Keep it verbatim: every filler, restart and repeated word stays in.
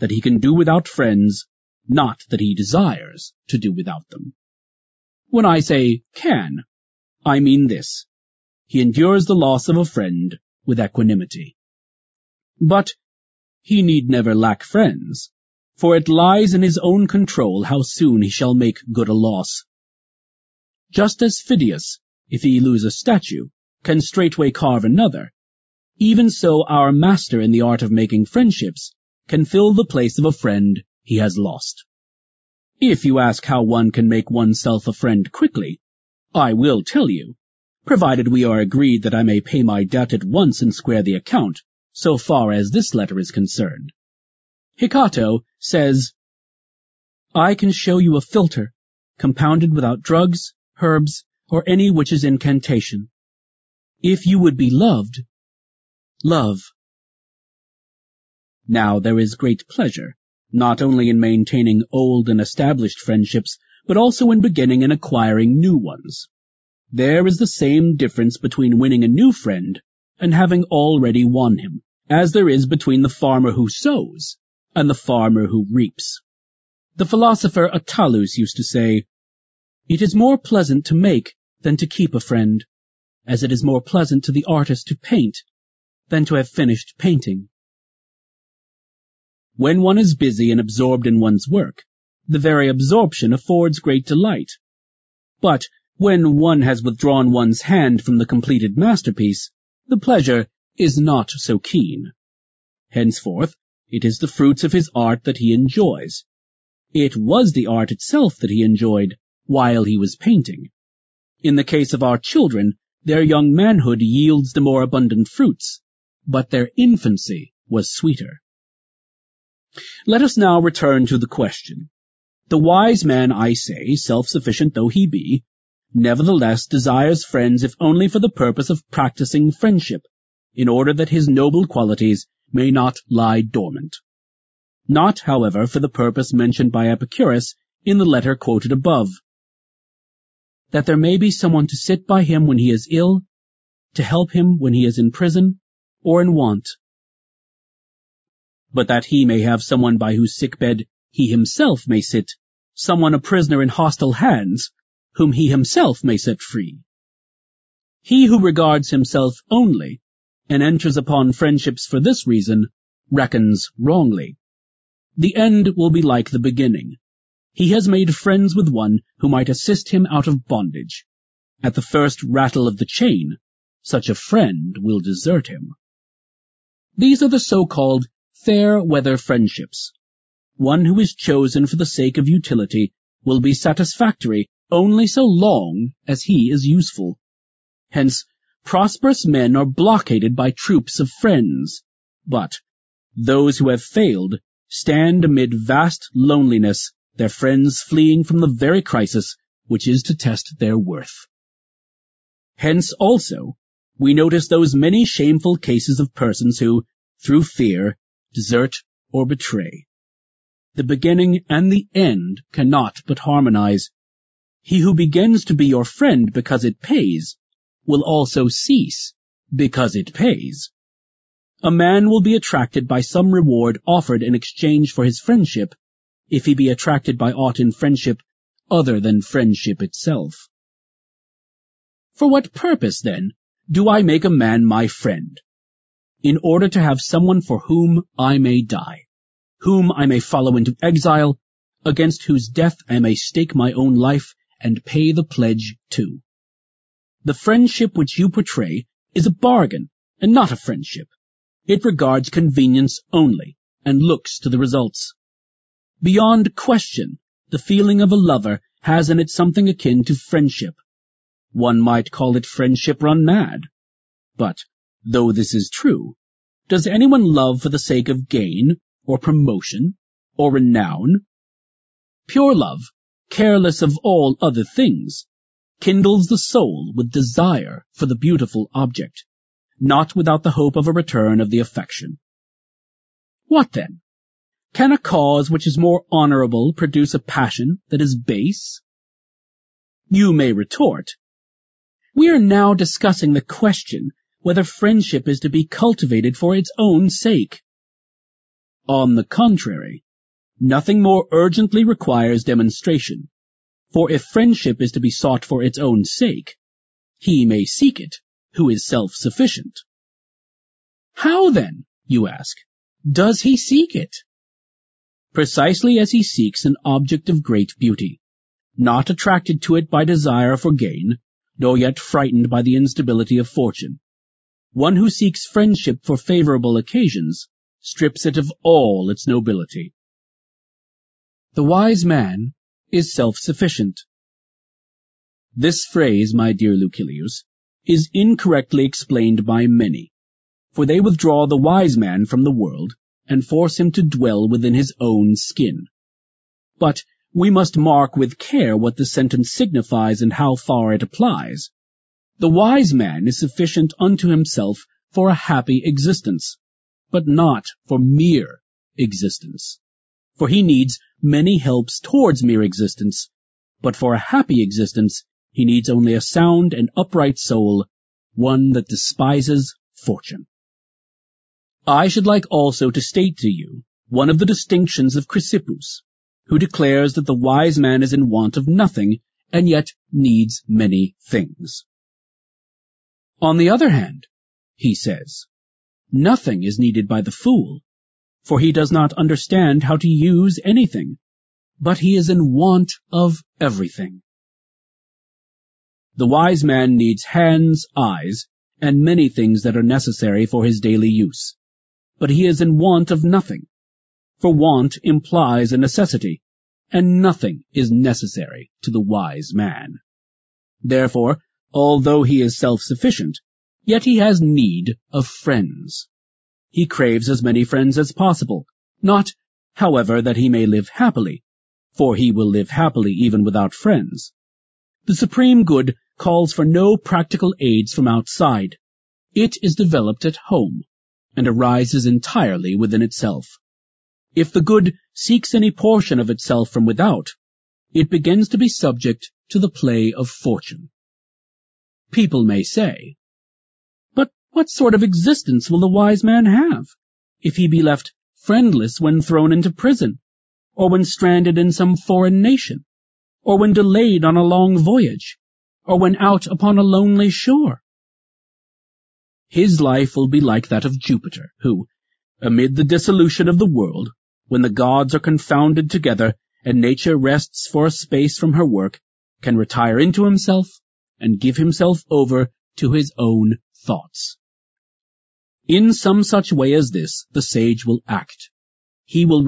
that he can do without friends, not that he desires to do without them. When I say can, I mean this: he endures the loss of a friend with equanimity. But he need never lack friends, for it lies in his own control how soon he shall make good a loss. Just as Phidias, if he lose a statue, can straightway carve another, even so our master in the art of making friendships can fill the place of a friend he has lost. If you ask how one can make oneself a friend quickly, I will tell you, provided we are agreed that I may pay my debt at once and square the account, so far as this letter is concerned. Hikato says, I can show you a philter, compounded without drugs, herbs, or any witch's incantation. If you would be loved, love. Now there is great pleasure, not only in maintaining old and established friendships, but also in beginning and acquiring new ones. There is the same difference between winning a new friend and having already won him, as there is between the farmer who sows and the farmer who reaps. The philosopher Attalus used to say, It is more pleasant to make than to keep a friend, as it is more pleasant to the artist to paint than to have finished painting. When one is busy and absorbed in one's work, the very absorption affords great delight. But when one has withdrawn one's hand from the completed masterpiece, the pleasure is not so keen. Henceforth, it is the fruits of his art that he enjoys. It was the art itself that he enjoyed while he was painting. In the case of our children, their young manhood yields the more abundant fruits, but their infancy was sweeter. Let us now return to the question. The wise man, I say, self-sufficient though he be, nevertheless desires friends if only for the purpose of practicing friendship, in order that his noble qualities may not lie dormant. Not, however, for the purpose mentioned by Epicurus in the letter quoted above, that there may be someone to sit by him when he is ill, to help him when he is in prison or in want, but that he may have someone by whose sickbed he himself may sit, someone a prisoner in hostile hands, whom he himself may set free. He who regards himself only, and enters upon friendships for this reason, reckons wrongly. The end will be like the beginning. He has made friends with one who might assist him out of bondage. At the first rattle of the chain, such a friend will desert him. These are the so-called fair-weather friendships. One who is chosen for the sake of utility will be satisfactory only so long as he is useful. Hence, prosperous men are blockaded by troops of friends, but those who have failed stand amid vast loneliness, their friends fleeing from the very crisis which is to test their worth. Hence also, we notice those many shameful cases of persons who, through fear, desert or betray. The beginning and the end cannot but harmonize. He who begins to be your friend because it pays will also cease because it pays. A man will be attracted by some reward offered in exchange for his friendship if he be attracted by aught in friendship other than friendship itself. For what purpose, then, do I make a man my friend? In order to have someone for whom I may die, whom I may follow into exile, against whose death I may stake my own life and pay the pledge too. The friendship which you portray is a bargain and not a friendship. It regards convenience only and looks to the results. Beyond question, the feeling of a lover has in it something akin to friendship. One might call it friendship run mad. But, though this is true, does anyone love for the sake of gain, or promotion, or renown? Pure love, careless of all other things, kindles the soul with desire for the beautiful object, not without the hope of a return of the affection. What then? Can a cause which is more honorable produce a passion that is base? You may retort, we are now discussing the question whether friendship is to be cultivated for its own sake. On the contrary, nothing more urgently requires demonstration, for if friendship is to be sought for its own sake, he may seek it who is self-sufficient. How then, you ask, does he seek it? Precisely as he seeks an object of great beauty, not attracted to it by desire for gain, nor yet frightened by the instability of fortune. One who seeks friendship for favorable occasions strips it of all its nobility. The wise man is self-sufficient. This phrase, my dear Lucilius, is incorrectly explained by many, for they withdraw the wise man from the world and force him to dwell within his own skin. But we must mark with care what the sentence signifies and how far it applies. The wise man is sufficient unto himself for a happy existence, but not for mere existence. For he needs many helps towards mere existence, but for a happy existence he needs only a sound and upright soul, one that despises fortune. I should like also to state to you one of the distinctions of Chrysippus, who declares that the wise man is in want of nothing, and yet needs many things. On the other hand, he says, nothing is needed by the fool, for he does not understand how to use anything, but he is in want of everything. The wise man needs hands, eyes, and many things that are necessary for his daily use, but he is in want of nothing, for want implies a necessity, and nothing is necessary to the wise man. Therefore, although he is self-sufficient, yet he has need of friends. He craves as many friends as possible, not, however, that he may live happily, for he will live happily even without friends. The supreme good calls for no practical aids from outside. It is developed at home, and arises entirely within itself. If the good seeks any portion of itself from without, it begins to be subject to the play of fortune. People may say, but what sort of existence will the wise man have, if he be left friendless when thrown into prison, or when stranded in some foreign nation, or when delayed on a long voyage, or when out upon a lonely shore? His life will be like that of Jupiter, who, amid the dissolution of the world, when the gods are confounded together, and nature rests for a space from her work, can retire into himself, and give himself over to his own thoughts. In some such way as this, the sage will act. He will